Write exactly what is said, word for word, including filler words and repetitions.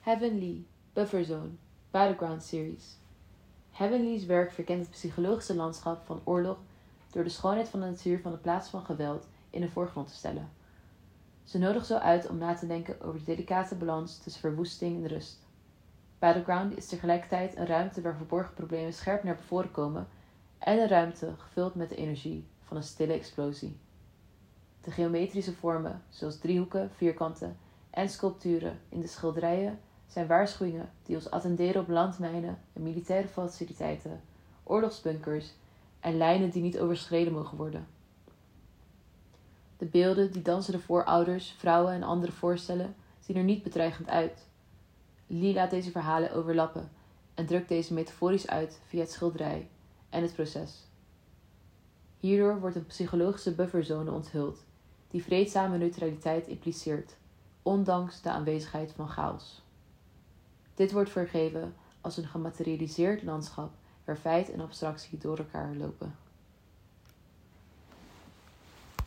Heavenly, Bufferzone, Battleground Series. Heavenly's werk verkent het psychologische landschap van oorlog door de schoonheid van de natuur van de plaats van geweld in de voorgrond te stellen. Ze nodigen zo uit om na te denken over de delicate balans tussen verwoesting en rust. Battleground is tegelijkertijd een ruimte waar verborgen problemen scherp naar voren komen en een ruimte gevuld met de energie van een stille explosie. De geometrische vormen, zoals driehoeken, vierkanten en sculpturen in de schilderijen, zijn waarschuwingen die ons attenderen op landmijnen en militaire faciliteiten, oorlogsbunkers en lijnen die niet overschreden mogen worden. De beelden die dansende voorouders, vrouwen en anderen voorstellen, zien er niet bedreigend uit. Lee laat deze verhalen overlappen en drukt deze metaforisch uit via het schilderij en het proces. Hierdoor wordt een psychologische bufferzone onthuld, die vreedzame neutraliteit impliceert, ondanks de aanwezigheid van chaos. Dit wordt weergegeven als een gematerialiseerd landschap waar feit en abstractie door elkaar lopen.